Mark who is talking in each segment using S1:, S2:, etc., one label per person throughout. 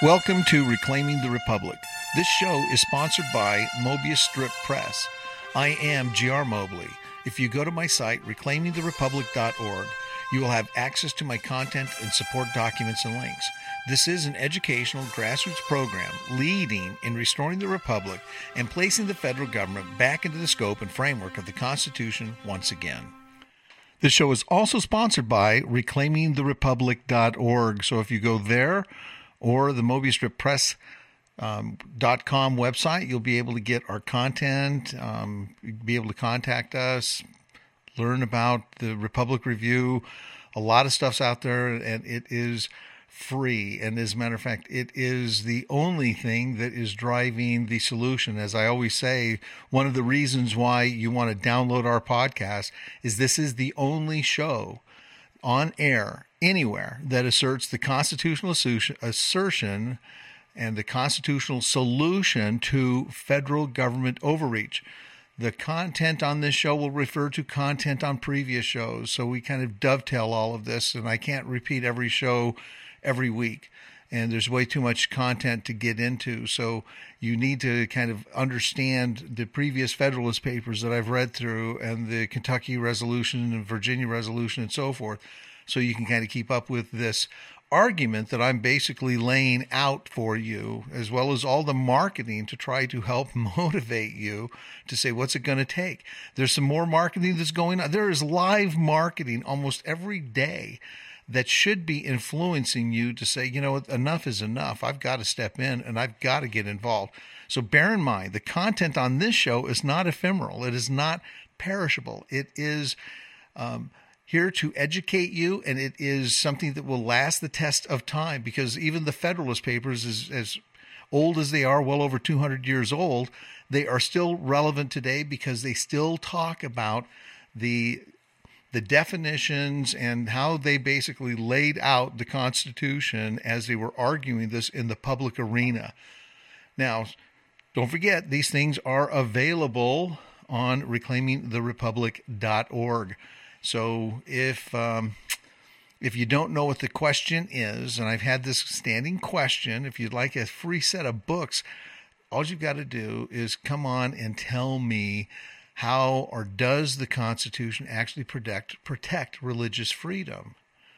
S1: Welcome to Reclaiming the Republic. This show is sponsored by Mobius Strip Press. I am G.R. Mobley. If you go to my site, reclaimingtherepublic.org, you will have access to my content and support documents and links. This is an educational grassroots program leading in restoring the Republic and placing the federal government back into the scope and framework of the Constitution once again. This show is also sponsored by reclaimingtherepublic.org. So if you go there or the Mobius Strip Press .com website, you'll be able to get our content, be able to contact us, learn about the Republic Review. A lot of stuff's out there, and it is free. And as a matter of fact, it is the only thing that is driving the solution. As I always say, one of the reasons why you want to download our podcast is this is the only show on air anywhere that asserts the constitutional assertion and the constitutional solution to federal government overreach. The content on this show will refer to content on previous shows, so we kind of dovetail all of this, and I can't repeat every show every week, and there's way too much content to get into, so you need to kind of understand the previous Federalist Papers that I've read through and the Kentucky Resolution and Virginia Resolution and so forth, so you can kind of keep up with this argument that I'm basically laying out for you, as well as all the marketing to try to help motivate you to say, what's it going to take? There's some more marketing that's going on. There is live marketing almost every day that should be influencing you to say, you know what, enough is enough. I've got to step in and I've got to get involved. So bear in mind, the content on this show is not ephemeral. It is not perishable. It is here to educate you, and it is something that will last the test of time, because even the Federalist Papers, as old as they are, well over 200 years old, they are still relevant today because they still talk about the definitions and how they basically laid out the Constitution as they were arguing this in the public arena. Now, don't forget, these things are available on reclaimingtherepublic.org. So if you don't know what the question is, and I've had this standing question, if you'd like a free set of books, all you've got to do is come on and tell me how or does the Constitution actually protect religious freedom.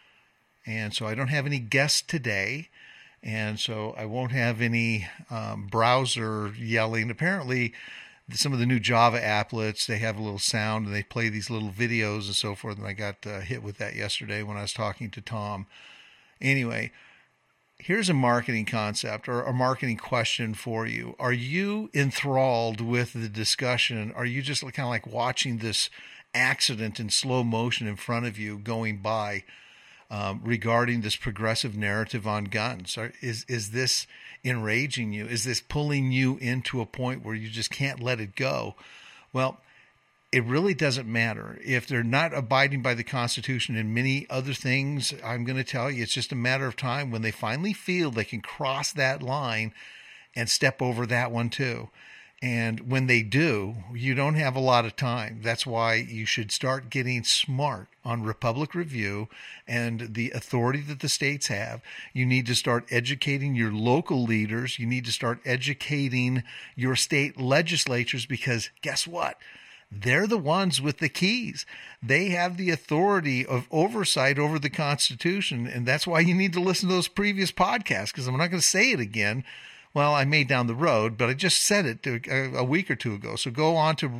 S1: And so I don't have any guests today, and so I won't have any browser yelling. Apparently, some of the new Java applets, they have a little sound and they play these little videos and so forth. And I got hit with that yesterday when I was talking to Tom. Anyway, here's a marketing concept or a marketing question for you. Are you enthralled with the discussion? Are you just kind of like watching this accident in slow motion in front of you going by regarding this progressive narrative on guns? Is this enraging you? Is this pulling you into a point where you just can't let it go? Well, it really doesn't matter. If they're not abiding by the Constitution and many other things, I'm going to tell you, it's just a matter of time when they finally feel they can cross that line and step over that one too. And when they do, you don't have a lot of time. That's why you should start getting smart on Republic Review and the authority that the states have. You need to start educating your local leaders. You need to start educating your state legislatures, because guess what? They're the ones with the keys. They have the authority of oversight over the Constitution. And that's why you need to listen to those previous podcasts, because I'm not going to say it again. Well, I may down the road, but I just said it a week or two ago. So go on to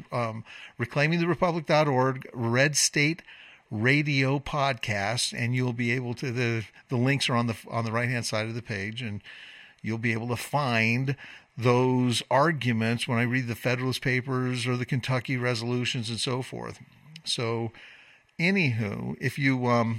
S1: reclaimingtherepublic.org, Red State Radio Podcast, and you'll be able to, the links are on the right-hand side of the page, and you'll be able to find those arguments when I read the Federalist Papers or the Kentucky Resolutions and so forth. So anywho, if you're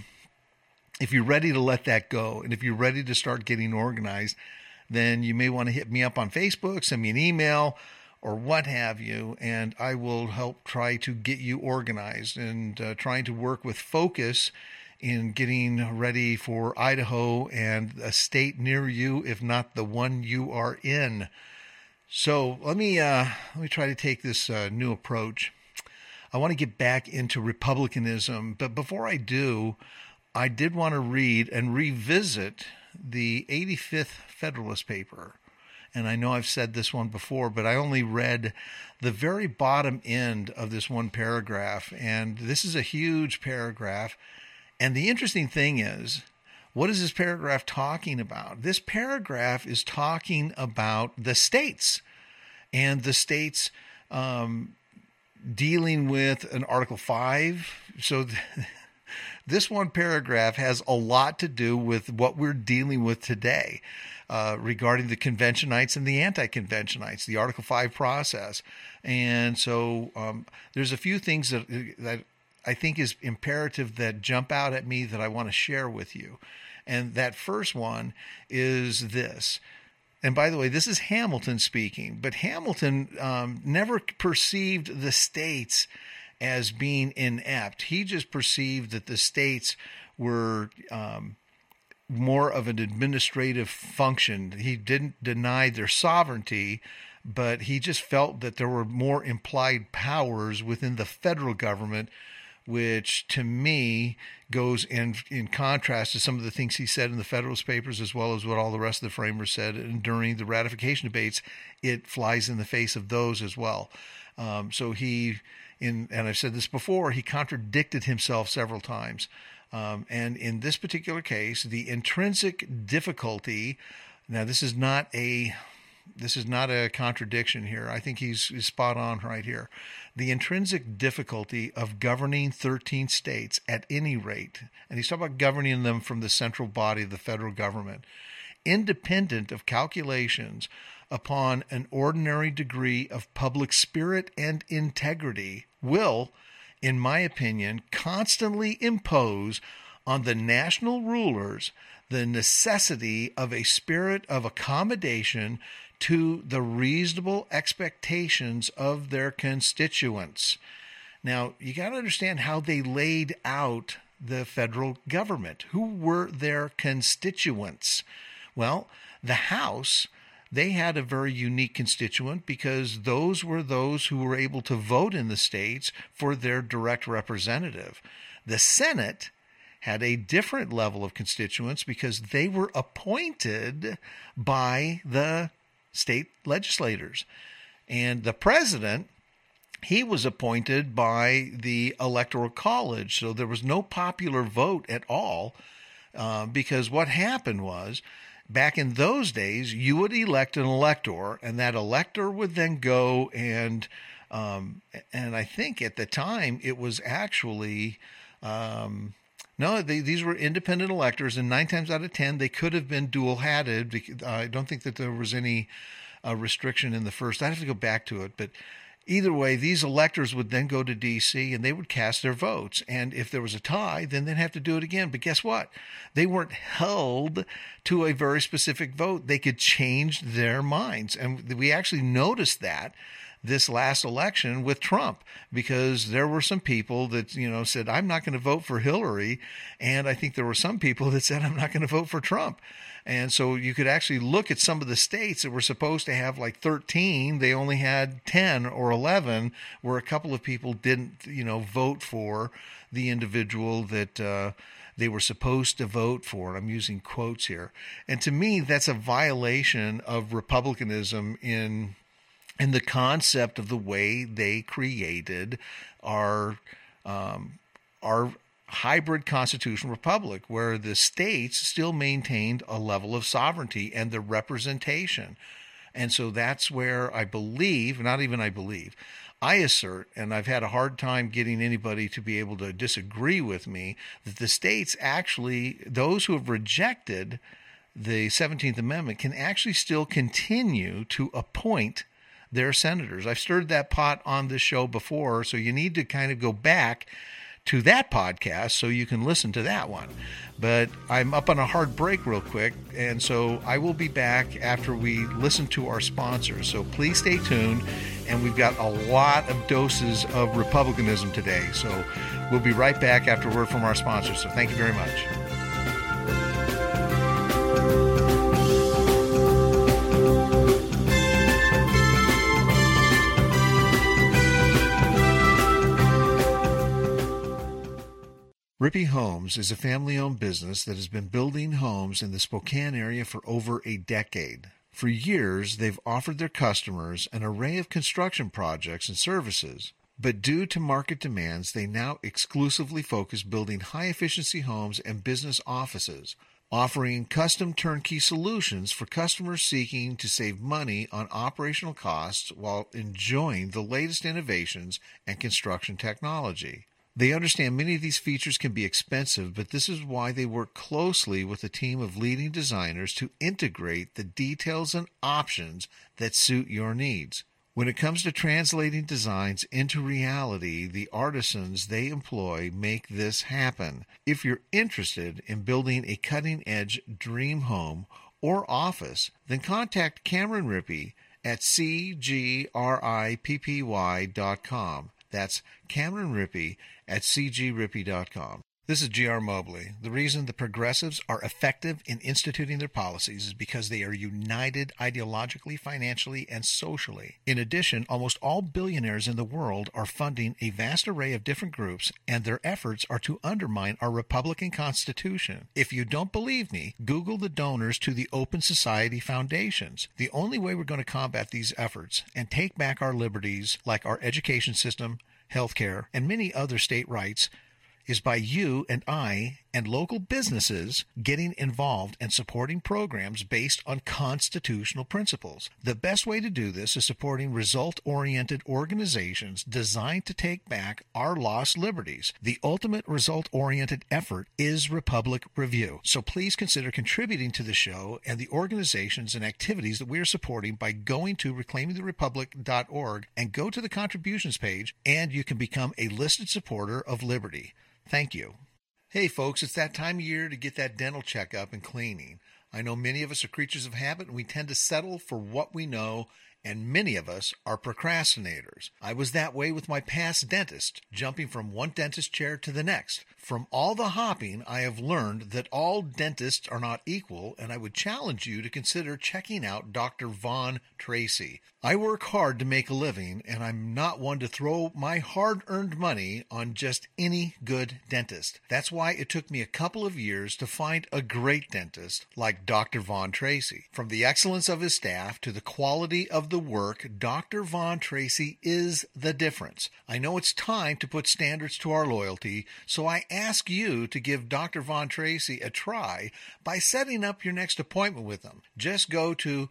S1: ready to let that go, and if you're ready to start getting organized, then you may want to hit me up on Facebook, send me an email, or what have you, and I will help try to get you organized and trying to work with focus in getting ready for Idaho and a state near you, if not the one you are in. So let me try to take this new approach. I want to get back into republicanism, but before I do, I did want to read and revisit the 85th Federalist paper, and I know I've said this one before, but I only read the very bottom end of this one paragraph, and this is a huge paragraph. And the interesting thing is, what is this paragraph talking about? This paragraph is talking about the states, and the states dealing with an Article 5. So this one paragraph has a lot to do with what we're dealing with today regarding the conventionites and the anti-conventionites, the Article 5 process. And so there's a few things that I think is imperative that jump out at me that I want to share with you. And that first one is this. And by the way, this is Hamilton speaking, but Hamilton never perceived the states as being inept. He just perceived that the states were more of an administrative function. He didn't deny their sovereignty, but he just felt that there were more implied powers within the federal government, which to me goes in contrast to some of the things he said in the Federalist Papers, as well as what all the rest of the framers said. And during the ratification debates, it flies in the face of those as well. So and I've said this before, he contradicted himself several times. And in this particular case, the intrinsic difficulty, now this is not a contradiction here. I think he's spot on right here. The intrinsic difficulty of governing 13 states at any rate, and he's talking about governing them from the central body of the federal government, independent of calculations upon an ordinary degree of public spirit and integrity, will, in my opinion, constantly impose on the national rulers the necessity of a spirit of accommodation to the reasonable expectations of their constituents. Now, you got to understand how they laid out the federal government. Who were their constituents? Well, the House, they had a very unique constituent because those were those who were able to vote in the states for their direct representative. The Senate had a different level of constituents because they were appointed by the state legislators. And the president, he was appointed by the Electoral College. So there was no popular vote at all because what happened was, back in those days, you would elect an elector, and that elector would then go and I think at the time it was actually these were independent electors, and 9 times out of 10 they could have been dual-hatted. I don't think that there was any restriction in the first. I'd have to go back to it, but either way, these electors would then go to D.C. and they would cast their votes. And if there was a tie, then they'd have to do it again. But guess what? They weren't held to a very specific vote. They could change their minds. And we actually noticed that this last election with Trump, because there were some people that, said, I'm not going to vote for Hillary. And I think there were some people that said, I'm not going to vote for Trump. And so you could actually look at some of the states that were supposed to have like 13. They only had 10 or 11, where a couple of people didn't, vote for the individual that they were supposed to vote for. And I'm using quotes here. And to me, that's a violation of republicanism in the concept of the way they created our hybrid constitutional republic, where the states still maintained a level of sovereignty and the representation. And so that's where I believe, not even I believe, I assert, and I've had a hard time getting anybody to be able to disagree with me, that the states actually, those who have rejected the 17th Amendment, can actually still continue to appoint their senators. I've stirred that pot on this show before, so you need to kind of go back to that podcast so you can listen to that one. But I'm up on a hard break real quick, and so I will be back after we listen to our sponsors. So please stay tuned, and we've got a lot of doses of republicanism today. So we'll be right back after a word from our sponsors. So thank you very much. Rippey Homes is a family-owned business that has been building homes in the Spokane area for over a decade. For years, they've offered their customers an array of construction projects and services, but due to market demands, they now exclusively focus building high-efficiency homes and business offices, offering custom turnkey solutions for customers seeking to save money on operational costs while enjoying the latest innovations and construction technology. They understand many of these features can be expensive, but this is why they work closely with a team of leading designers to integrate the details and options that suit your needs. When it comes to translating designs into reality, the artisans they employ make this happen. If you're interested in building a cutting-edge dream home or office, then contact Cameron Rippey at cgrippy.com. That's Cameron Rippey at cgrippy.com. This is G.R. Mobley. The reason the progressives are effective in instituting their policies is because they are united ideologically, financially, and socially. In addition, almost all billionaires in the world are funding a vast array of different groups, and their efforts are to undermine our Republican Constitution. If you don't believe me, Google the donors to the Open Society Foundations. The only way we're going to combat these efforts and take back our liberties, like our education system, health care, and many other state rights, is by you and I and local businesses getting involved and supporting programs based on constitutional principles. The best way to do this is supporting result-oriented organizations designed to take back our lost liberties. The ultimate result-oriented effort is Republic Review. So please consider contributing to the show and the organizations and activities that we are supporting by going to reclaimingtherepublic.org and go to the contributions page, and you can become a listed supporter of liberty. Thank you. Hey folks, it's that time of year to get that dental checkup and cleaning. I know many of us are creatures of habit and we tend to settle for what we know, and many of us are procrastinators. I was that way with my past dentist, jumping from one dentist chair to the next. From all the hopping, I have learned that all dentists are not equal, and I would challenge you to consider checking out Dr. Vaughn Tracy. I work hard to make a living, and I'm not one to throw my hard-earned money on just any good dentist. That's why it took me a couple of years to find a great dentist like Dr. Vaughn Tracy. From the excellence of his staff to the quality of the work, Dr. Vaughn Tracy is the difference. I know it's time to put standards to our loyalty, so I ask you to give Dr. Vaughn Tracy a try by setting up your next appointment with him. Just go to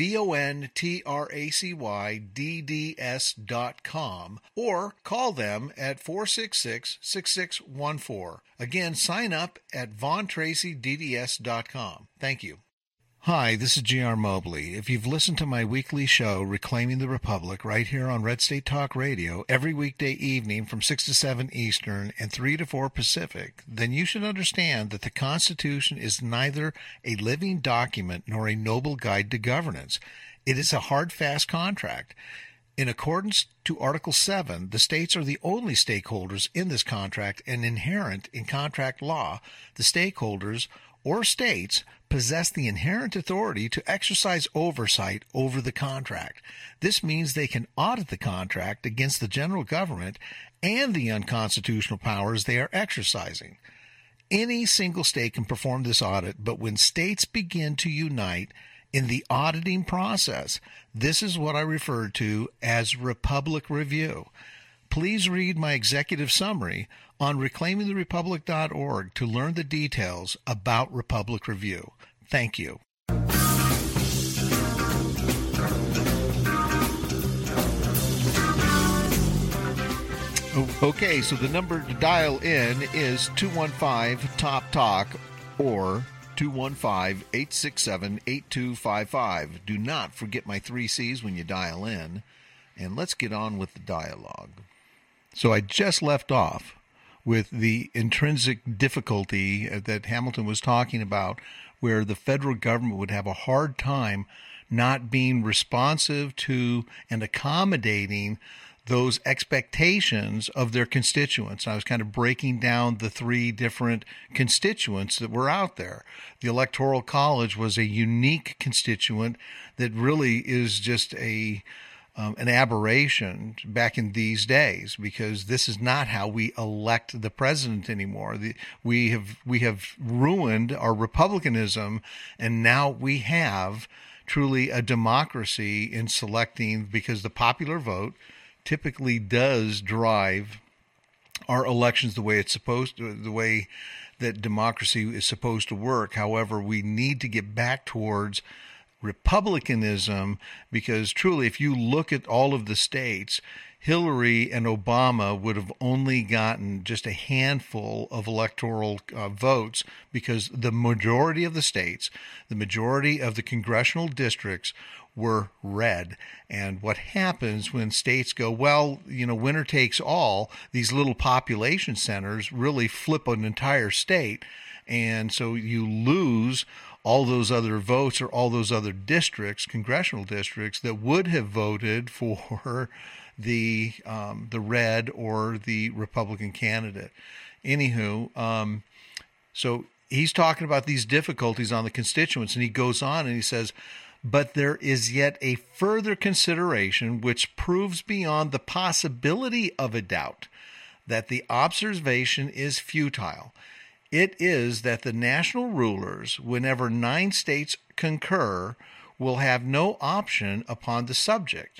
S1: VONTRACYDDS.com or call them at 466-6614. Again, sign up at VaughnTracyDDS.com. Thank you. Hi, this is G.R. Mobley. If you've listened to my weekly show, Reclaiming the Republic, right here on Red State Talk Radio, every weekday evening from 6 to 7 Eastern and 3 to 4 Pacific, then you should understand that the Constitution is neither a living document nor a noble guide to governance. It is a hard, fast contract. In accordance to Article 7, the states are the only stakeholders in this contract, and inherent in contract law, the stakeholders or states possess the inherent authority to exercise oversight over the contract. This means they can audit the contract against the general government and the unconstitutional powers they are exercising. Any single state can perform this audit, but when states begin to unite in the auditing process, this is what I refer to as Republic Review. Please read my executive summary on reclaimingtherepublic.org to learn the details about Republic Review. Thank you. Okay, so the number to dial in is 215-TOP-TALK or 215-867-8255. Do not forget my 3 C's when you dial in, and let's get on with the dialogue. So I just left off with the intrinsic difficulty that Hamilton was talking about, where the federal government would have a hard time not being responsive to and accommodating those expectations of their constituents. I was kind of breaking down the 3 different constituents that were out there. The Electoral College was a unique constituent that really is just a an aberration back in these days, because this is not how we elect the president anymore. We have ruined our republicanism, and now we have truly a democracy in selecting, because the popular vote typically does drive our elections the way it's supposed to, the way that democracy is supposed to work. However, we need to get back towards republicanism, because truly, if you look at all of the states, Hillary and Obama would have only gotten just a handful of electoral votes, because the majority of the states, the majority of the congressional districts were red. And what happens when states go, well, winner takes all, these little population centers really flip an entire state. And so you lose all those other votes, or all those other districts, congressional districts, that would have voted for the red or the Republican candidate. Anywho, so he's talking about these difficulties on the constituents, and he goes on and he says, but there is yet a further consideration which proves beyond the possibility of a doubt that the observation is futile. It is that the national rulers, whenever 9 states concur, will have no option upon the subject.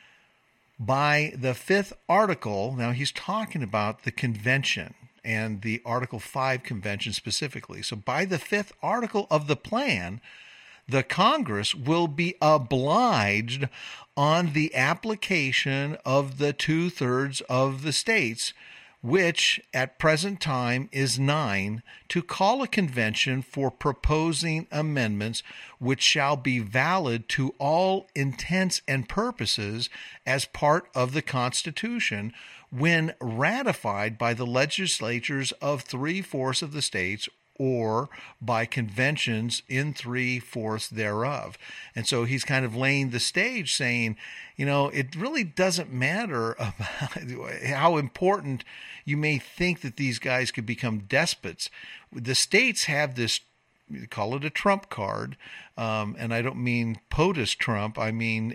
S1: By the 5th article, now he's talking about the convention and the Article 5 convention specifically. So by the 5th article of the plan, the Congress will be obliged on the application of the 2/3 of the states, which at present time is 9, to call a convention for proposing amendments which shall be valid to all intents and purposes as part of the Constitution, when ratified by the legislatures of 3/4 of the states, or by conventions in 3/4 thereof. And so he's kind of laying the stage, saying, it really doesn't matter about how important you may think that these guys could become despots. The states have this, call it a trump card, and I don't mean POTUS Trump. I mean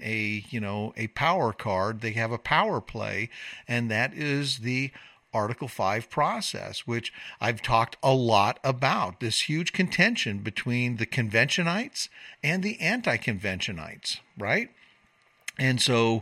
S1: a power card. They have a power play, and that is the Article 5 process, which I've talked a lot about, this huge contention between the conventionites and the anti-conventionites, right? And so,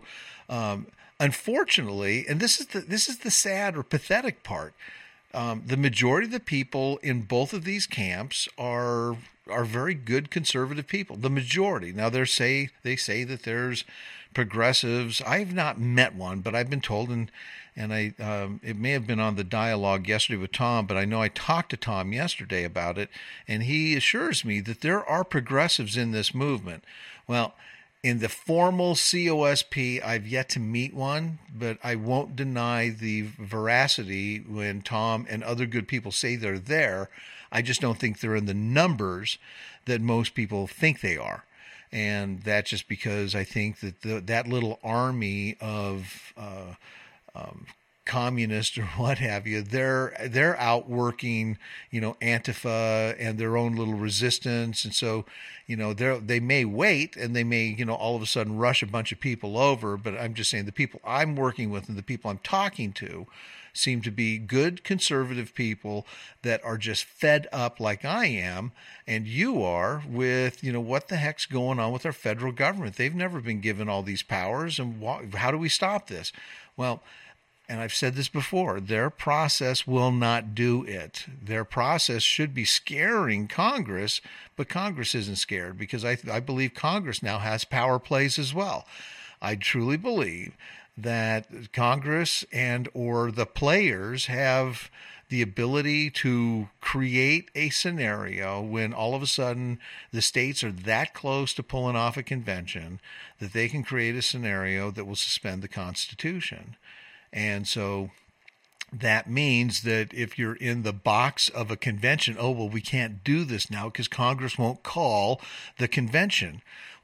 S1: unfortunately, and this is the sad or pathetic part, the majority of the people in both of these camps are very good conservative people. The majority. Now they say that there's progressives. I've not met one, but I've been told, and I it may have been on the dialogue yesterday with Tom, but I know I talked to Tom yesterday about it, and he assures me that there are progressives in this movement. Well, in the formal COSP, I've yet to meet one, but I won't deny the veracity when Tom and other good people say they're there. I just don't think they're in the numbers that most people think they are. And that's just because I think that that little army of communists or what have you, they're out working, Antifa and their own little resistance. And so, they may wait, and they may, all of a sudden rush a bunch of people over. But I'm just saying, the people I'm working with and the people I'm talking to seem to be good conservative people that are just fed up like I am and you are with, what the heck's going on with our federal government. They've never been given all these powers, and how do we stop this? Well, and I've said this before, their process will not do it. Their process should be scaring Congress, but Congress isn't scared, because I believe Congress now has power plays as well. I truly believe that Congress and or the players have the ability to create a scenario when all of a sudden the states are that close to pulling off a convention that they can create a scenario that will suspend the Constitution. And so that means that if you're in the box of a convention, we can't do this now because Congress won't call the convention.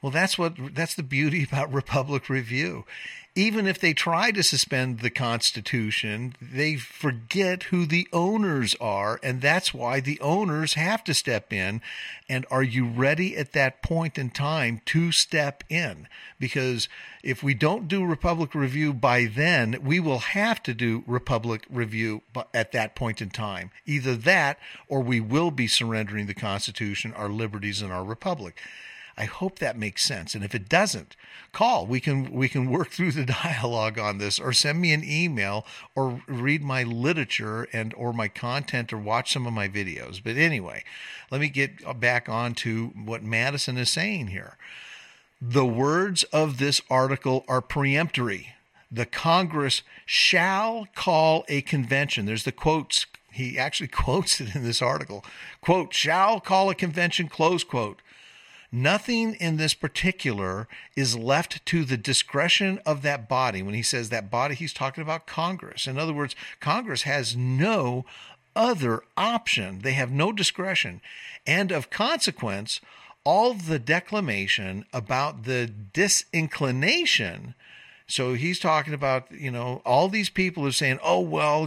S1: Well, that's the beauty about Republic Review. Even if they try to suspend the Constitution, they forget who the owners are, and that's why the owners have to step in. And are you ready at that point in time to step in? Because if we don't do Republic Review by then, we will have to do Republic Review at that point in time. Either that, or we will be surrendering the Constitution, our liberties, and our republic. I hope that makes sense. And if it doesn't, call. We can work through the dialogue on this, or send me an email, or read my literature or my content, or watch some of my videos. But anyway, let me get back on to what Madison is saying here. The words of this article are peremptory. The Congress shall call a convention. There's the quotes. He actually quotes it in this article. Quote, shall call a convention, close quote. Nothing in this particular is left to the discretion of that body. When he says that body, he's talking about Congress. In other words, Congress has no other option. They have no discretion. And of consequence, all the declamation about the disinclination. So he's talking about, all these people are saying, oh, well,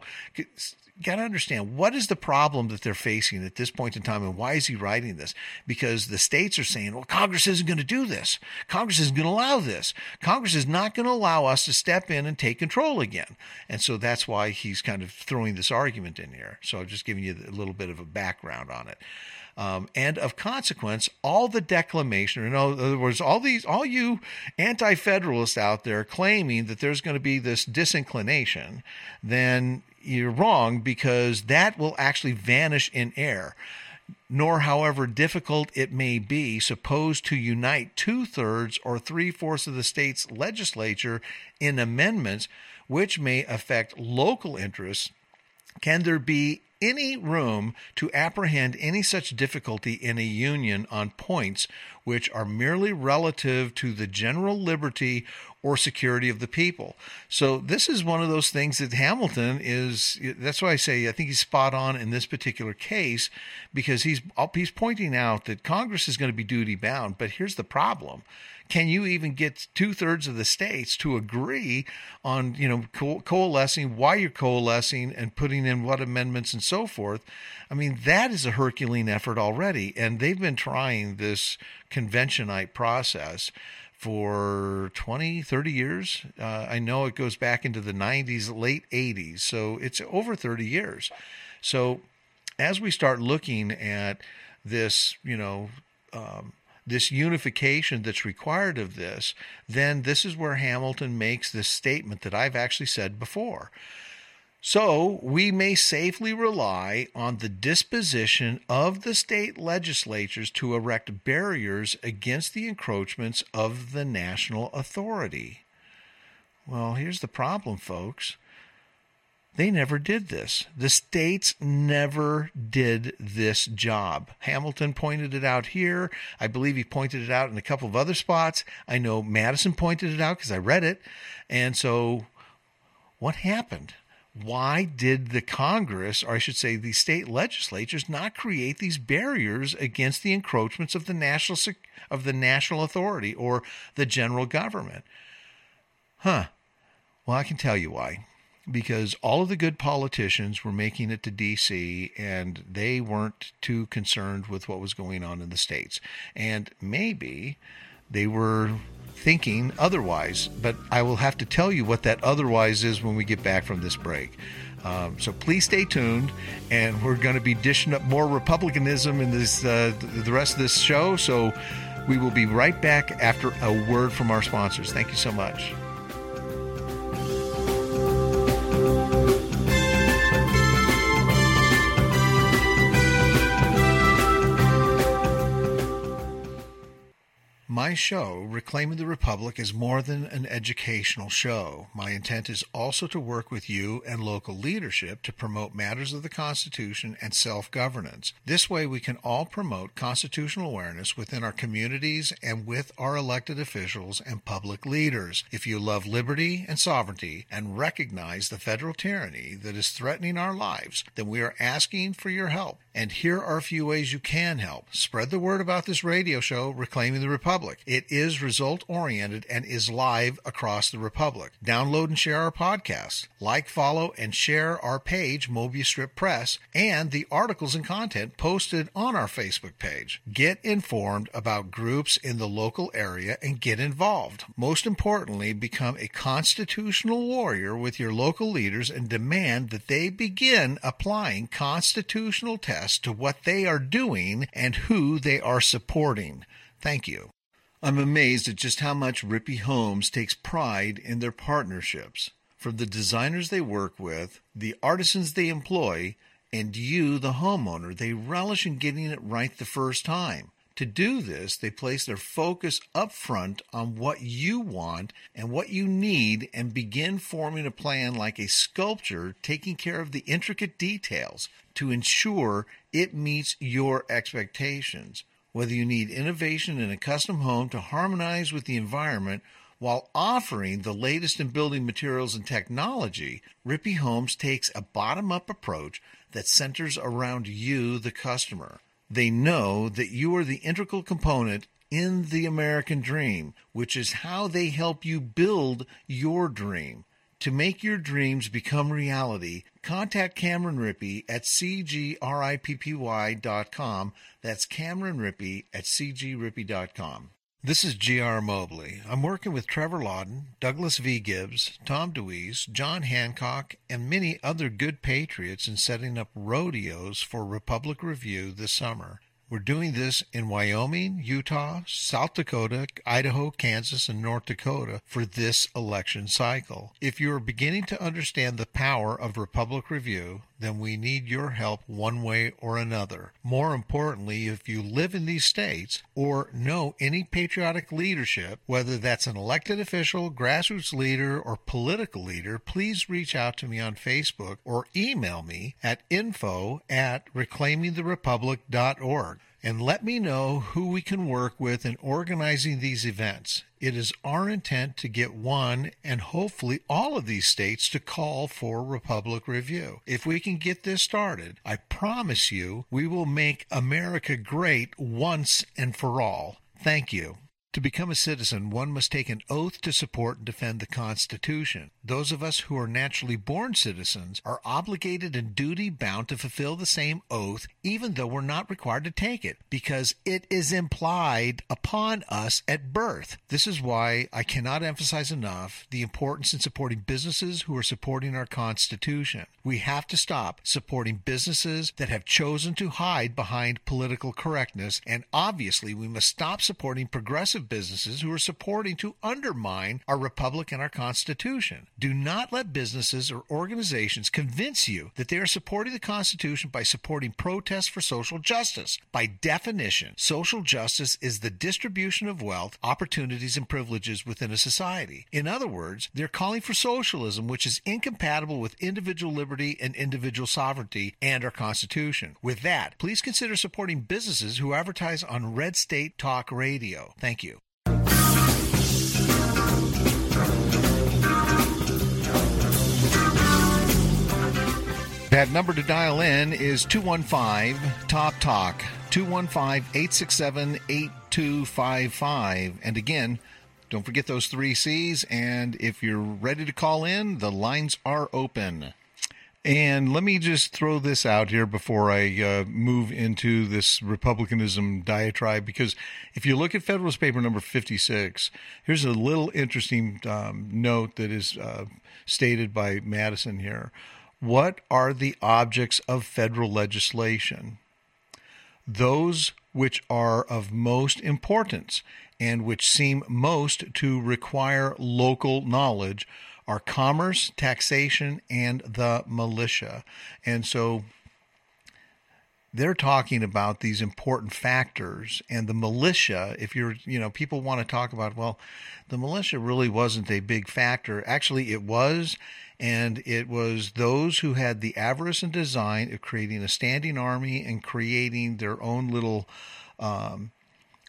S1: got to understand, what is the problem that they're facing at this point in time, and why is he writing this? Because the states are saying, well, Congress isn't going to do this. Congress isn't going to allow this. Congress is not going to allow us to step in and take control again. And so that's why he's kind of throwing this argument in here. So I'm just giving you a little bit of a background on it. And of consequence, all the declamation, in other words, all you anti-federalists out there claiming that there's going to be this disinclination, then you're wrong, because that will actually vanish in air. Nor, however difficult it may be, supposed to unite 2/3 or 3/4 of the state's legislature in amendments which may affect local interests, can there be any room to apprehend any such difficulty in a union on points which are merely relative to the general liberty or security of the people? So this is one of those things that Hamilton that's why I say I think he's spot on in this particular case, because he's pointing out that Congress is going to be duty bound. But here's the problem. Can you even get 2/3 of the states to agree on, coalescing, why you're coalescing, and putting in what amendments and so forth? I mean, that is a Herculean effort already. And they've been trying this conventionite process for 20, 30 years. I know it goes back into the 90s, late 80s. So it's over 30 years. So as we start looking at this, this unification that's required of this, then this is where Hamilton makes this statement that I've actually said before. So we may safely rely on the disposition of the state legislatures to erect barriers against the encroachments of the national authority. Well, here's the problem, folks. They never did this. The states never did this job. Hamilton pointed it out here. I believe he pointed it out in a couple of other spots. I know Madison pointed it out because I read it. And so what happened? Why did the Congress, or I should say the state legislatures, not create these barriers against the encroachments of the national authority or the general government? Well, I can tell you why. Because all of the good politicians were making it to D.C. and they weren't too concerned with what was going on in the states. And maybe they were thinking otherwise, but I will have to tell you what that otherwise is when we get back from this break. So please stay tuned, and we're going to be dishing up more republicanism in this the rest of this show. So we will be right back after a word from our sponsors. Thank you so much. My show, Reclaiming the Republic, is more than an educational show. My intent is also to work with you and local leadership to promote matters of the Constitution and self-governance. This way we can all promote constitutional awareness within our communities and with our elected officials and public leaders. If you love liberty and sovereignty and recognize the federal tyranny that is threatening our lives, then we are asking for your help. And here are a few ways you can help. Spread the word about this radio show, Reclaiming the Republic. It is result-oriented and is live across the Republic. Download and share our podcast. Like, follow, and share our page, Mobius Strip Press, and the articles and content posted on our Facebook page. Get informed about groups in the local area and get involved. Most importantly, become a constitutional warrior with your local leaders and demand that they begin applying constitutional tests to what they are doing and who they are supporting. Thank you. I'm amazed at just how much Rippey Homes takes pride in their partnerships. From the designers they work with, the artisans they employ, and you, the homeowner, they relish in getting it right the first time. To do this, they place their focus up front on what you want and what you need and begin forming a plan like a sculptor, taking care of the intricate details to ensure it meets your expectations. Whether you need innovation in a custom home to harmonize with the environment while offering the latest in building materials and technology, Rippey Homes takes a bottom-up approach that centers around you, the customer. They know that you are the integral component in the American dream, which is how they help you build your dream. To make your dreams become reality, contact Cameron Rippey at cgrippy.com. That's Cameron Rippey at cgrippy.com. This is G.R. Mobley. I'm working with Trevor Lawden, Douglas V. Gibbs, Tom DeWeese, John Hancock, and many other good patriots in setting up rodeos for Republic Review this summer. We're doing this in Wyoming, Utah, South Dakota, Idaho, Kansas, and North Dakota for this election cycle. If you are beginning to understand the power of Republic Review, then we need your help one way or another. More importantly, if you live in these states or know any patriotic leadership, whether that's an elected official, grassroots leader, or political leader, please reach out to me on Facebook or email me at info@reclaimingtherepublic.org. And let me know who we can work with in organizing these events. It is our intent to get one and hopefully all of these states to call for Republic Review. If we can get this started, I promise you we will make America great once and for all. Thank you. To become a citizen, one must take an oath to support and defend the Constitution. Those of us who are naturally born citizens are obligated and duty-bound to fulfill the same oath, even though we're not required to take it, because it is implied upon us at birth. This is why I cannot emphasize enough the importance in supporting businesses who are supporting our Constitution. We have to stop supporting businesses that have chosen to hide behind political correctness, and obviously we must stop supporting progressive businesses who are supporting to undermine our republic and our Constitution. Do not let businesses or organizations convince you that they are supporting the Constitution by supporting protests for social justice. By definition, social justice is the distribution of wealth, opportunities, and privileges within a society. In other words, they're calling for socialism, which is incompatible with individual liberty and individual sovereignty and our Constitution. With that, please consider supporting businesses who advertise on Red State Talk Radio. Thank you. That number to dial in is 215-TOP-TALK, 215-867-8255. And again, don't forget those 3 C's. And if you're ready to call in, the lines are open. And let me just throw this out here before I move into this republicanism diatribe, because if you look at Federalist Paper number 56, here's a little interesting note that is stated by Madison here. What are the objects of federal legislation? Those which are of most importance and which seem most to require local knowledge are commerce, taxation, and the militia. And so they're talking about these important factors, and the militia, if you're, people want to talk about, well, the militia really wasn't a big factor. Actually, it was, and it was those who had the avarice and design of creating a standing army and creating their own little,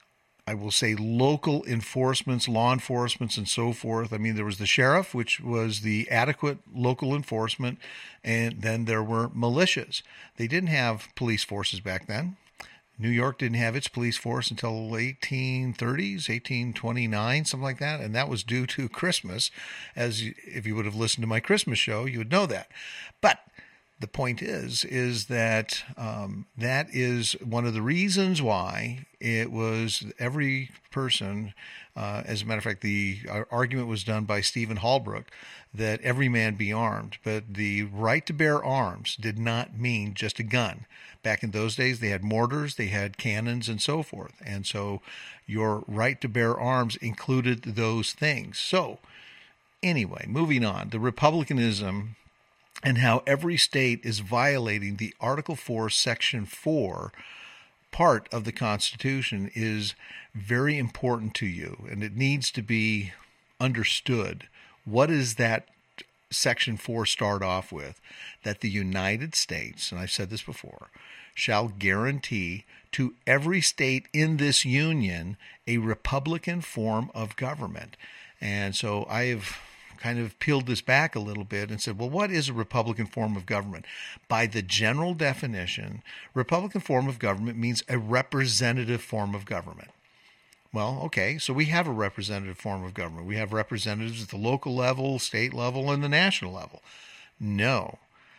S1: I will say local enforcements, law enforcements, and so forth. I mean, there was the sheriff, which was the adequate local enforcement, and then there were militias. They didn't have police forces back then. New York didn't have its police force until 1830s, 1829, something like that, and that was due to Christmas. If you would have listened to my Christmas show, you would know that. But the point is that that is one of the reasons why it was every person. As a matter of fact, the argument was done by Stephen Holbrook that every man be armed, but the right to bear arms did not mean just a gun. Back in those days, they had mortars, they had cannons, and so forth. And so your right to bear arms included those things. So anyway, moving on, the republicanism and how every state is violating the Article 4, Section 4 part of the Constitution is very important to you, and it needs to be understood. What does that Section 4 start off with? That the United States, and I've said this before, shall guarantee to every state in this union a republican form of government. And so I have kind of peeled this back a little bit and said, well, what is a Republican form of government? By the general definition, Republican form of government means a representative form of government. Well, okay, so we have a representative form of government. We have representatives at the local level, state level, and the national level. No.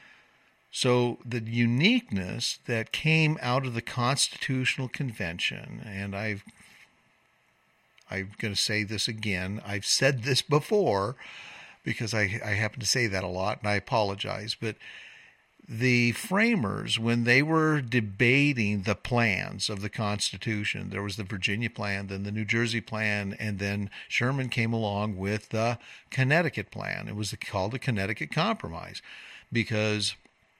S1: So the uniqueness that came out of the Constitutional Convention, and I'm going to say this again, I've said this before, because I happen to say that a lot, and I apologize. But the framers, when they were debating the plans of the Constitution, there was the Virginia plan, then the New Jersey plan, and then Sherman came along with the Connecticut plan. It was called the Connecticut Compromise, because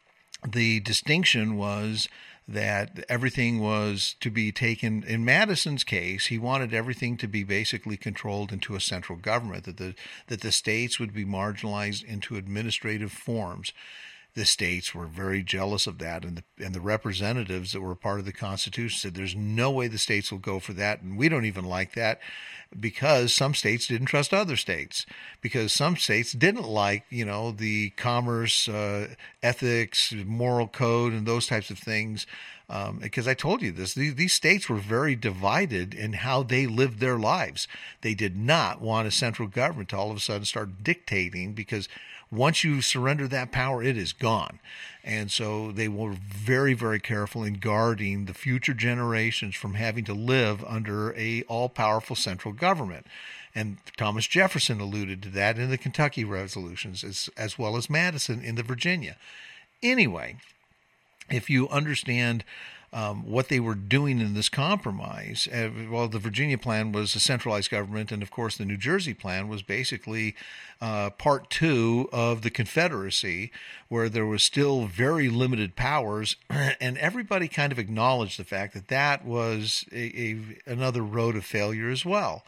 S1: the distinction was that everything was to be taken, in Madison's case, he wanted everything to be basically controlled into a central government, that the states would be marginalized into administrative forms. The states were very jealous of that, and the representatives that were part of the Constitution said there's no way the states will go for that, and we don't even like that, because some states didn't trust other states, because some states didn't like, the commerce, ethics, moral code, and those types of things. Because I told you this, these states were very divided in how they lived their lives. They did not want a central government to all of a sudden start dictating, because once you surrender that power, it is gone. And so they were very, very careful in guarding the future generations from having to live under a all-powerful central government. And Thomas Jefferson alluded to that in the Kentucky resolutions, as well as Madison in the Virginia. Anyway, if you understand what they were doing in this compromise, the Virginia plan was a centralized government, and of course the New Jersey plan was basically part two of the Confederacy, where there was still very limited powers, and everybody kind of acknowledged the fact that that was another road of failure as well.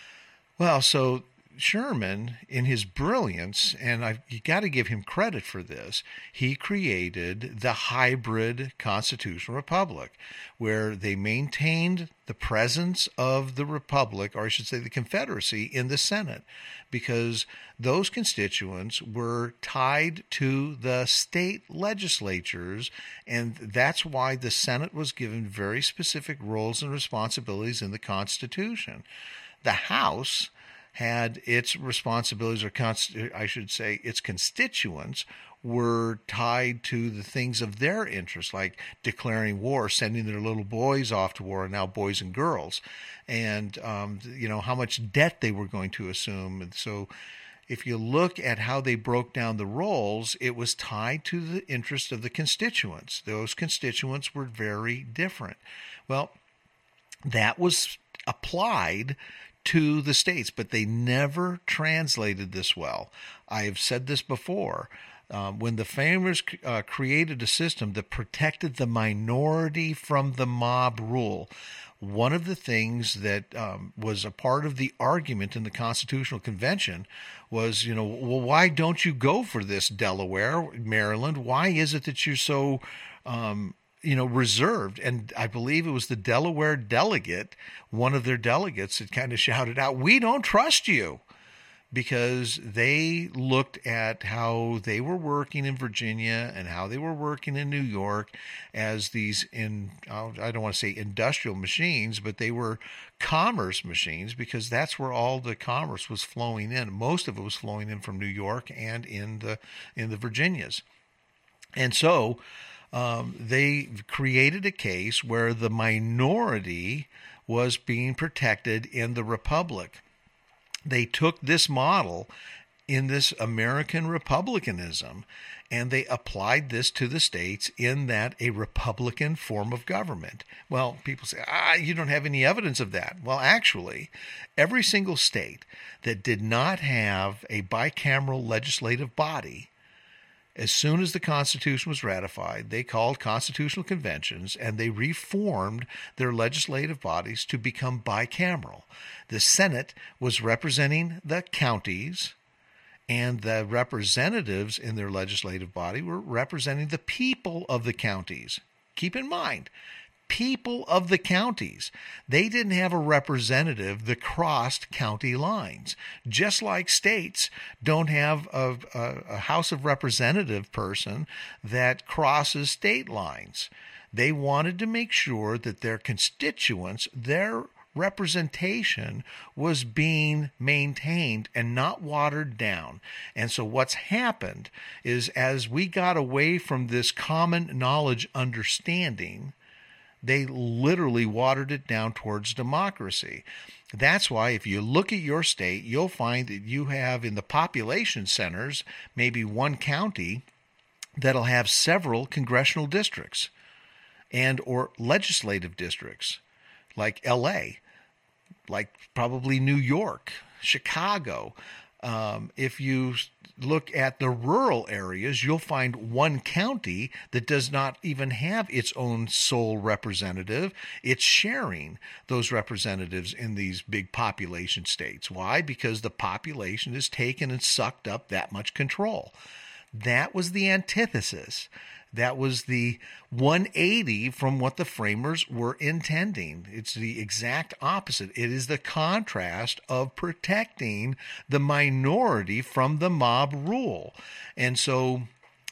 S1: Well, so Sherman, in his brilliance, and you got to give him credit for this, he created the hybrid constitutional republic, where they maintained the presence of the republic, or I should say the Confederacy, in the Senate, because those constituents were tied to the state legislatures, and that's why the Senate was given very specific roles and responsibilities in the Constitution. The House had its responsibilities, or I should say its constituents, were tied to the things of their interest, like declaring war, sending their little boys off to war, and now boys and girls, and how much debt they were going to assume. And so if you look at how they broke down the roles, it was tied to the interest of the constituents. Those constituents were very different. Well, that was applied to the states, but they never translated this well. I have said this before. When the framers created a system that protected the minority from the mob rule, one of the things that was a part of the argument in the Constitutional Convention was, well, why don't you go for this, Delaware, Maryland? Why is it that you're so reserved. And I believe it was the Delaware delegate, one of their delegates, that kind of shouted out, "We don't trust you," because they looked at how they were working in Virginia and how they were working in New York as these I don't want to say industrial machines, but they were commerce machines, because that's where all the commerce was flowing in. Most of it was flowing in from New York and in the Virginias. And so they created a case where the minority was being protected in the republic. They took this model in this American republicanism, and they applied this to the states in that a Republican form of government. Well, people say, you don't have any evidence of that. Well, actually, every single state that did not have a bicameral legislative body, as soon as the Constitution was ratified, they called constitutional conventions and they reformed their legislative bodies to become bicameral. The Senate was representing the counties, and the representatives in their legislative body were representing the people of the counties. Keep in mind, people of the counties. They didn't have a representative that crossed county lines. Just like states don't have a House of Representative person that crosses state lines. They wanted to make sure that their constituents, their representation, was being maintained and not watered down. And so what's happened is, as we got away from this common knowledge understanding, they literally watered it down towards democracy. That's why if you look at your state, you'll find that you have in the population centers maybe one county that'll have several congressional districts and or legislative districts, like LA, like probably New York, Chicago. If you look at the rural areas, you'll find one county that does not even have its own sole representative. It's sharing those representatives in these big population states. Why? Because the population has taken and sucked up that much control. That was the antithesis. That was the 180 from what the framers were intending. It's the exact opposite. It is the contrast of protecting the minority from the mob rule. And so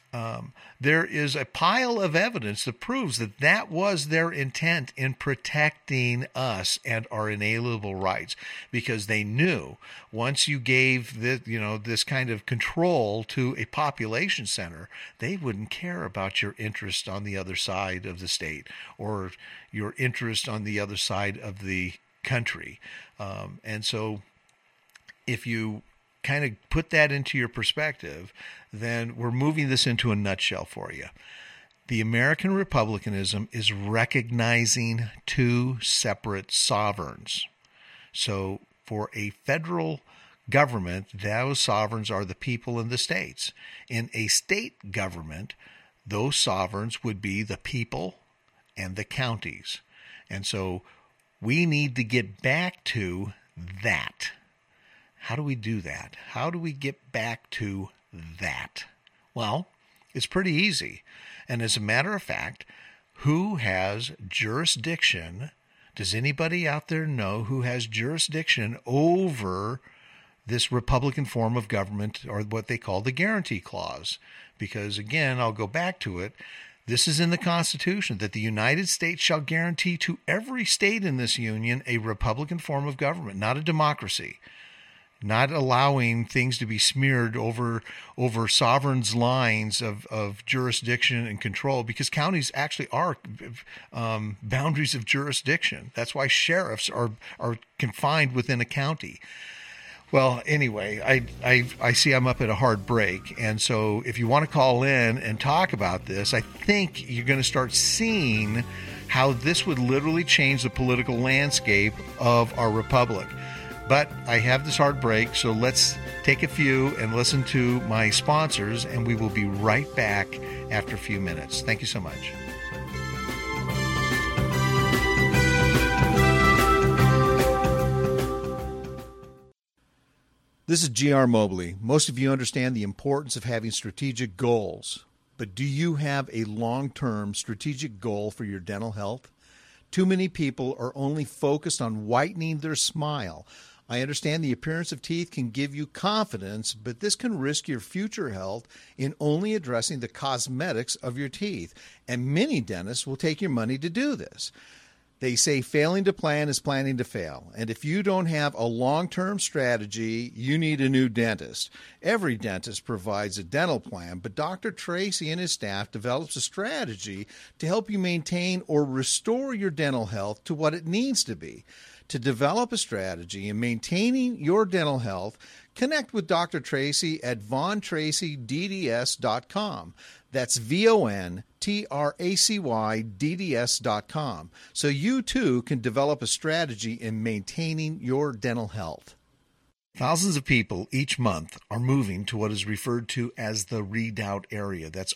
S1: there is a pile of evidence that proves that that was their intent in protecting us and our inalienable rights, because they knew once you gave this kind of control to a population center, they wouldn't care about your interest on the other side of the state or your interest on the other side of the country. And so if you kind of put that into your perspective, then we're moving this into a nutshell for you. The American republicanism is recognizing two separate sovereigns. So for a federal government, those sovereigns are the people in the states. In a state government, those sovereigns would be the people and the counties. And so we need to get back to that. How do we do that? How do we get back to that? Well, it's pretty easy. And as a matter of fact, who has jurisdiction? Does anybody out there know who has jurisdiction over this Republican form of government, or what they call the Guarantee Clause? Because again, I'll go back to it. This is in the Constitution, that the United States shall guarantee to every state in this union a Republican form of government, not a democracy. Not allowing things to be smeared over sovereigns' lines of jurisdiction and control, because counties actually are boundaries of jurisdiction. That's why sheriffs are confined within a county. Well, anyway, I see I'm up at a hard break, and so if you want to call in and talk about this, I think you're going to start seeing how this would literally change the political landscape of our republic. But I have this hard break, so let's take a few and listen to my sponsors, and we will be right back after a few minutes. Thank you so much. This is G.R. Mobley. Most of you understand the importance of having strategic goals. But do you have a long-term strategic goal for your dental health? Too many people are only focused on whitening their smile. I understand the appearance of teeth can give you confidence, but this can risk your future health in only addressing the cosmetics of your teeth. And many dentists will take your money to do this. They say failing to plan is planning to fail. And if you don't have a long-term strategy, you need a new dentist. Every dentist provides a dental plan, but Dr. Tracy and his staff develops a strategy to help you maintain or restore your dental health to what it needs to be. To develop a strategy in maintaining your dental health, connect with Dr. Tracy at VonTracyDDS.com. That's VonTracyDDS.com. So you too can develop a strategy in maintaining your dental health. Thousands of people each month are moving to what is referred to as the Redoubt area. That's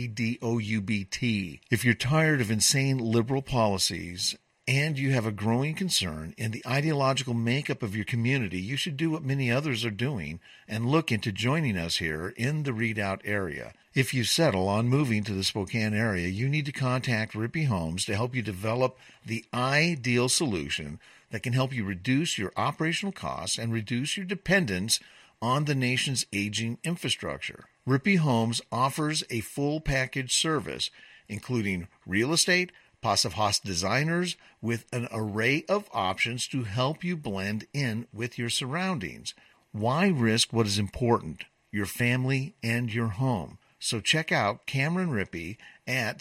S1: REDOUBT. If you're tired of insane liberal policies and you have a growing concern in the ideological makeup of your community, you should do what many others are doing and look into joining us here in the Redoubt area. If you settle on moving to the Spokane area, you need to contact Rippey Homes to help you develop the ideal solution that can help you reduce your operational costs and reduce your dependence on the nation's aging infrastructure. Rippey Homes offers a full package service, including real estate, Passive House designers, with an array of options to help you blend in with your surroundings. Why risk what is important, your family and your home? So check out Cameron Rippey at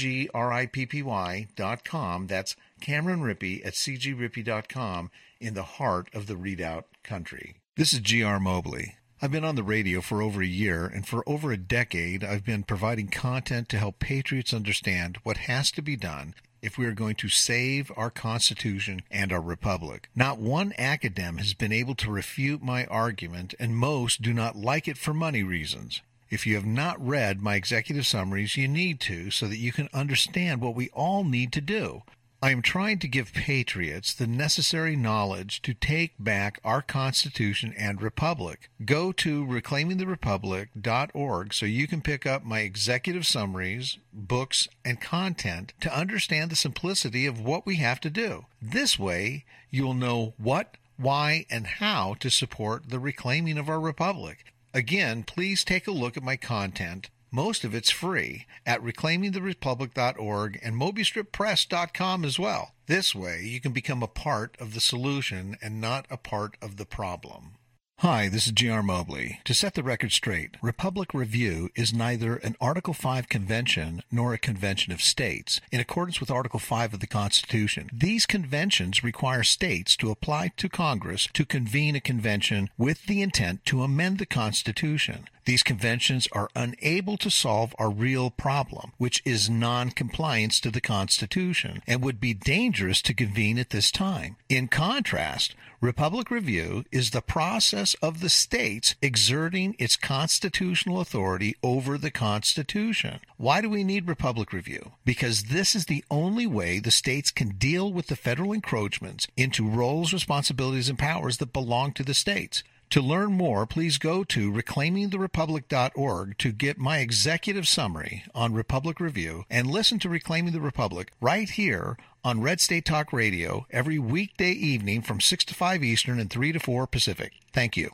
S1: CGRIPPY.com. That's Cameron Rippey at CGRippey.com in the heart of the Redoubt country. This is G.R. Mobley. I've been on the radio for over a year, and for over a decade, I've been providing content to help patriots understand what has to be done if we are going to save our Constitution and our Republic. Not one academic has been able to refute my argument, and most do not like it for money reasons. If you have not read my executive summaries, you need to, so that you can understand what we all need to do. I am trying to give patriots the necessary knowledge to take back our Constitution and Republic. Go to reclaimingtherepublic.org so you can pick up my executive summaries, books, and content to understand the simplicity of what we have to do. This way, you'll know what, why, and how to support the reclaiming of our Republic. Again, please take a look at my content. Most of it's free at reclaimingtherepublic.org and mobystrippress.com as well. This way, you can become a part of the solution and not a part of the problem. Hi, this is G.R. Mobley. To set the record straight, Republic Review is neither an Article 5 convention nor a convention of states. In accordance with Article 5 of the Constitution, these conventions require states to apply to Congress to convene a convention with the intent to amend the Constitution. These conventions are unable to solve our real problem, which is non-compliance to the Constitution, and would be dangerous to convene at this time. In contrast, Republic Review is the process of the states exerting its constitutional authority over the Constitution. Why do we need Republic Review? Because this is the only way the states can deal with the federal encroachments into roles, responsibilities, and powers that belong to the states. To learn more, please go to reclaimingtherepublic.org to get my executive summary on Republic Review and listen to Reclaiming the Republic right here on Red State Talk Radio every weekday evening from 6 to 5 Eastern and 3 to 4 Pacific. Thank you.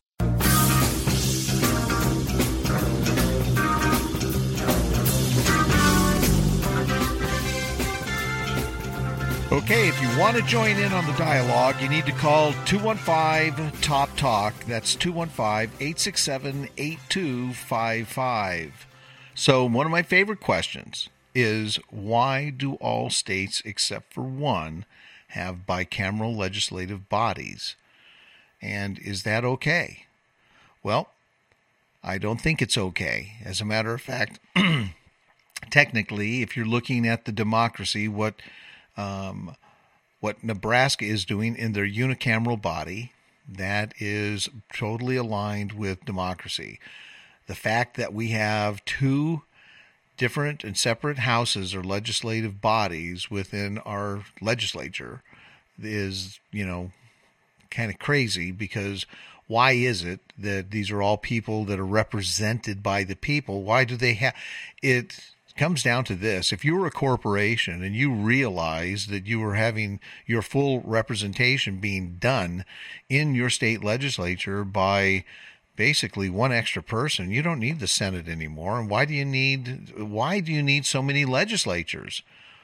S1: Okay, if you want to join in on the dialogue, you need to call 215-TOP-TALK. That's 215-867-8255. So one of my favorite questions is, why do all states except for one have bicameral legislative bodies? And is that okay? Well, I don't think it's okay. As a matter of fact, technically, if you're looking at the democracy, what Nebraska is doing in their unicameral body, that is totally aligned with democracy. The fact that we have two different and separate houses or legislative bodies within our legislature is, kind of crazy, because Why is it that these are all people that are represented by the people? Why do they have it? Comes down to this. If you were a corporation and you realize that you were having your full representation being done in your state legislature by basically one extra person, you don't need the Senate anymore. And why do you need so many legislatures?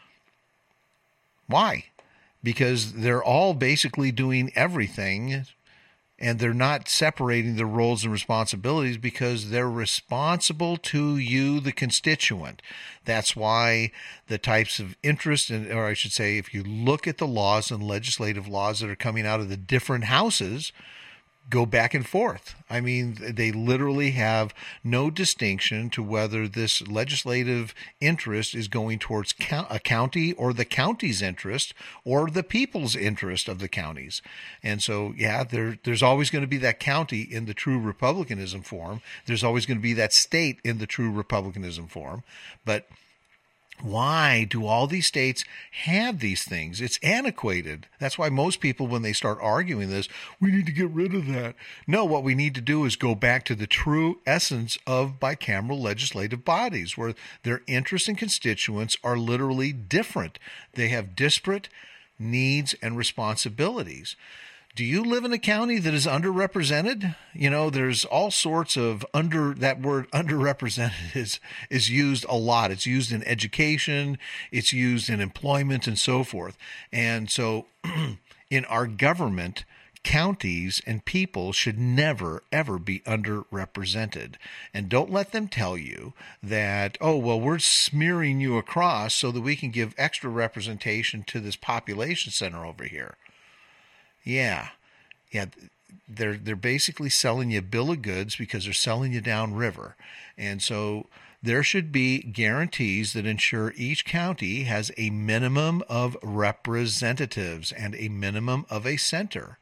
S1: Why? Because they're all basically doing everything, and they're not separating the roles and responsibilities because they're responsible to you, the constituent. That's why the types of interest, or I should say, if you look at the laws and legislative laws that are coming out of the different houses, go back and forth. I mean, they literally have no distinction to whether this legislative interest is going towards a county or the county's interest or the people's interest of the counties. And so, yeah, there's always going to be that county in the true republicanism form. There's always going to be that state in the true republicanism form. But why do all these states have these things? It's antiquated. That's why most people, when they start arguing this, we need to get rid of that. No, what we need to do is go back to the true essence of bicameral legislative bodies, where their interests and constituents are literally different. They have disparate needs and responsibilities. Do you live in a county that is underrepresented? You know, there's all sorts of that word underrepresented is used a lot. It's used in education, it's used in employment and so forth. And so in our government, counties and people should never, ever be underrepresented. And don't let them tell you that, oh, well, we're smearing you across so that we can give extra representation to this population center over here. Yeah, they're basically selling you a bill of goods because they're selling you downriver. And so there should be guarantees that ensure each county has a minimum of representatives and a minimum of a senator.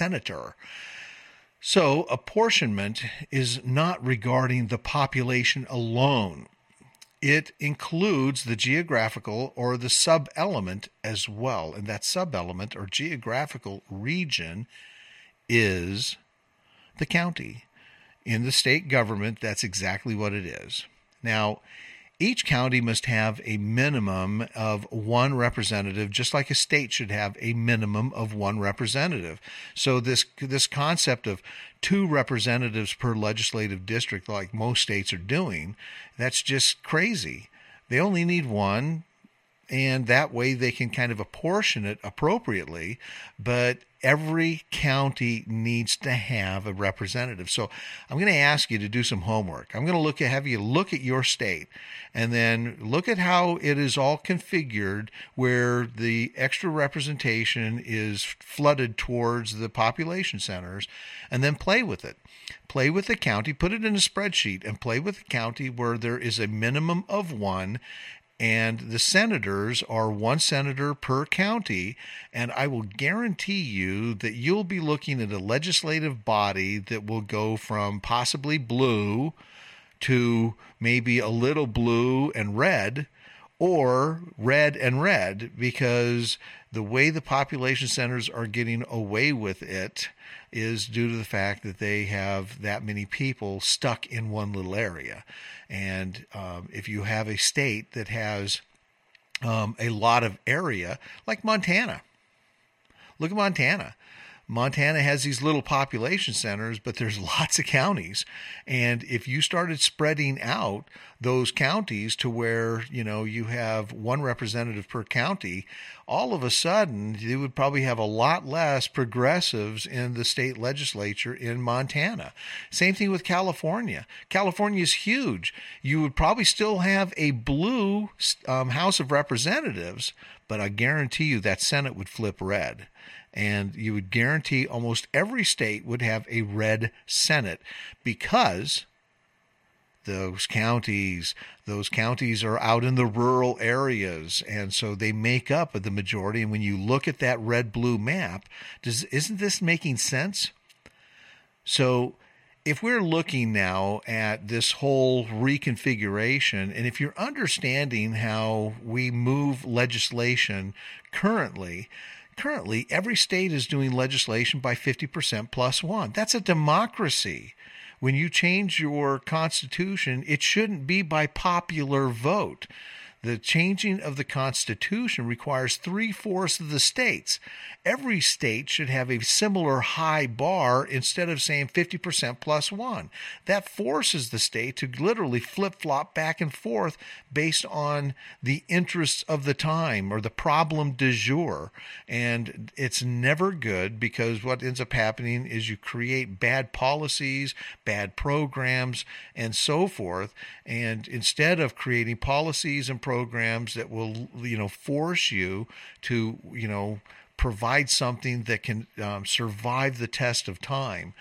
S1: So apportionment is not regarding the population alone. It includes the geographical or the sub-element as well. And that sub-element or geographical region is the county. In the state government, that's exactly what it is. Now, each county must have a minimum of one representative, just like a state should have a minimum of one representative. So this concept of 2 representatives per legislative district, like most states are doing, that's just crazy. They only need one, and that way they can kind of apportion it appropriately, but every county needs to have a representative. So I'm going to ask you to do some homework. I'm going to have you look at your state and then look at how it is all configured, where the extra representation is flooded towards the population centers, and then play with it. Play with the county, put it in a spreadsheet, and play with the county where there is a minimum of one, and the senators are 1 senator per county, and I will guarantee you that you'll be looking at a legislative body that will go from possibly blue to maybe a little blue and red, or red and red, because the way the population centers are getting away with it is due to the fact that they have that many people stuck in one little area. And if you have a state that has a lot of area, like Montana, look at Montana. Montana has these little population centers, but there's lots of counties. And if you started spreading out those counties to where, you have 1 representative per county, all of a sudden you would probably have a lot less progressives in the state legislature in Montana. Same thing with California. California is huge. You would probably still have a blue House of Representatives, but I guarantee you that Senate would flip red. And you would guarantee almost every state would have a red Senate, because those counties are out in the rural areas, and so they make up the majority. And when you look at that red-blue map, isn't this making sense? So if we're looking now at this whole reconfiguration, and if you're understanding how we move legislation currently, currently, every state is doing legislation by 50% plus one. That's a democracy. When you change your constitution, it shouldn't be by popular vote. The changing of the Constitution requires 3/4 of the states. Every state should have a similar high bar instead of saying 50% plus one. That forces the state to literally flip-flop back and forth based on the interests of the time or the problem du jour. And it's never good, because what ends up happening is you create bad policies, bad programs, and so forth. And instead of creating policies and programs that will, force you to, provide something that can survive the test of time.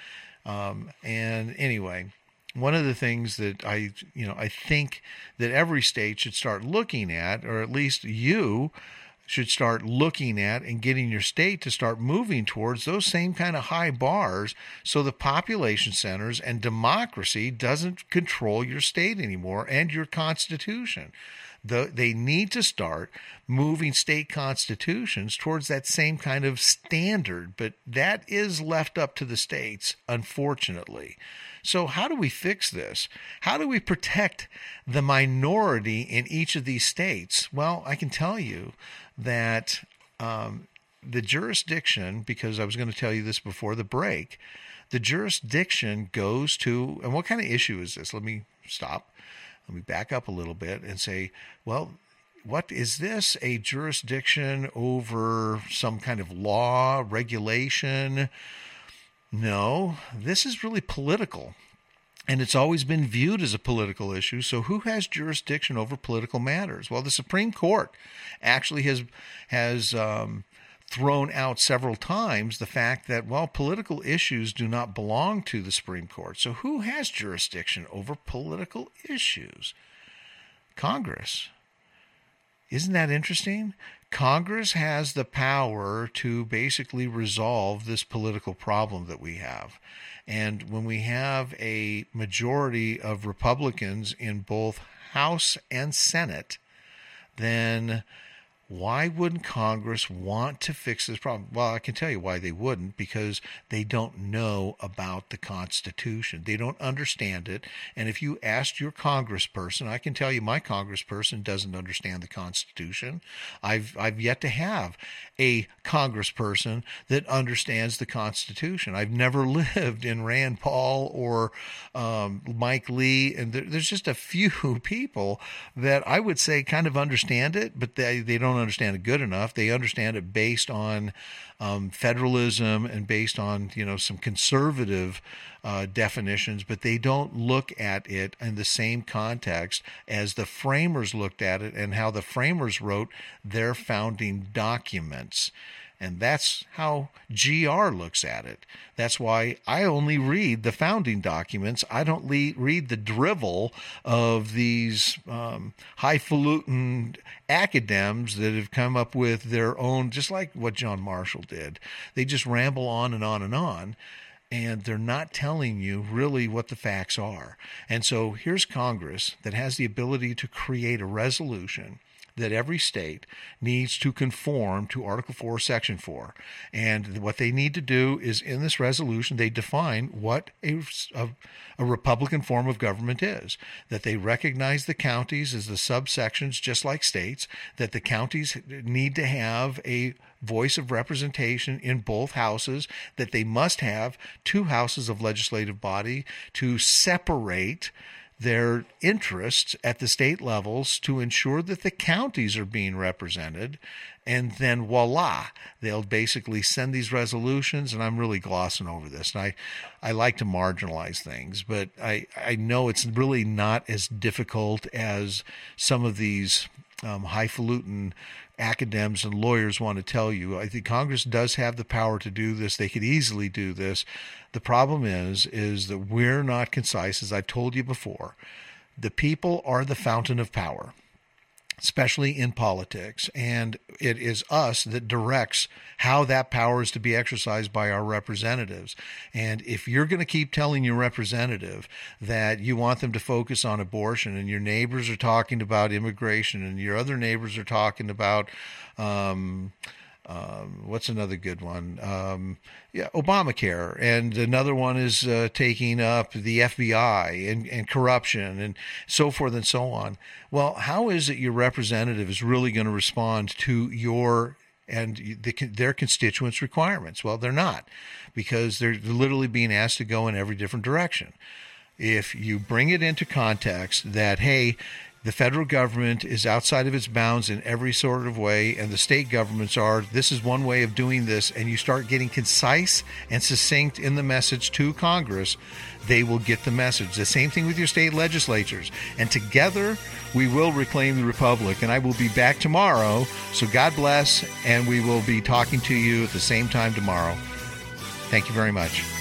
S1: And anyway, one of the things that I think that every state should start looking at, or at least you should start looking at and getting your state to start moving towards those same kind of high bars, so the population centers and democracy doesn't control your state anymore and your constitution. They need to start moving state constitutions towards that same kind of standard, but that is left up to the states, unfortunately. So how do we fix this? How do we protect the minority in each of these states? Well, I can tell you that the jurisdiction, because I was going to tell you this before the break, the jurisdiction goes to, and what kind of issue is this? Let me stop. Let me back up a little bit and say, well, what is this? A jurisdiction over some kind of law, regulation? No, this is really political. And it's always been viewed as a political issue. So who has jurisdiction over political matters? Well, the Supreme Court actually has thrown out several times the fact that, well, political issues do not belong to the Supreme Court. So who has jurisdiction over political issues? Congress. Isn't that interesting? Congress has the power to basically resolve this political problem that we have. And when we have a majority of Republicans in both House and Senate, then why wouldn't Congress want to fix this problem? Well, I can tell you why they wouldn't, because they don't know about the Constitution. They don't understand it. And if you asked your congressperson, I can tell you my congressperson doesn't understand the Constitution. I've yet to have a congressperson that understands the Constitution. I've never lived in Rand Paul or Mike Lee, and there's just a few people that I would say kind of understand it, but they don't understand it good enough. They understand it based on federalism and based on some conservative definitions, but they don't look at it in the same context as the framers looked at it and how the framers wrote their founding documents. And that's how GR looks at it. That's why I only read the founding documents. I don't read the drivel of these highfalutin academics that have come up with their own, just like what John Marshall did. They just ramble on and on and on, and they're not telling you really what the facts are. And so here's Congress that has the ability to create a resolution that every state needs to conform to Article 4, Section 4. And what they need to do is, in this resolution, they define what a Republican form of government is, that they recognize the counties as the subsections, just like states, that the counties need to have a voice of representation in both houses, that they must have 2 houses of legislative body to separate their interests at the state levels to ensure that the counties are being represented. And then voila, they'll basically send these resolutions, and I'm really glossing over this. And I like to marginalize things, but I know it's really not as difficult as some of these highfalutin academics and lawyers want to tell you. I think Congress does have the power to do this. They could easily do this. The problem is that we're not concise, as I've told you before. The people are the fountain of power, especially in politics, and it is us that directs how that power is to be exercised by our representatives. And if you're going to keep telling your representative that you want them to focus on abortion, and your neighbors are talking about immigration, and your other neighbors are talking about What's another good one? Obamacare. And another one is taking up the FBI and corruption and so forth and so on. Well, how is it your representative is really going to respond to your and their constituents' requirements? Well, they're not, because they're literally being asked to go in every different direction. If you bring it into context that, hey, the federal government is outside of its bounds in every sort of way, and the state governments are, this is one way of doing this, and you start getting concise and succinct in the message to Congress, they will get the message. The same thing with your state legislatures. And together, we will reclaim the republic. And I will be back tomorrow, so God bless, and we will be talking to you at the same time tomorrow. Thank you very much.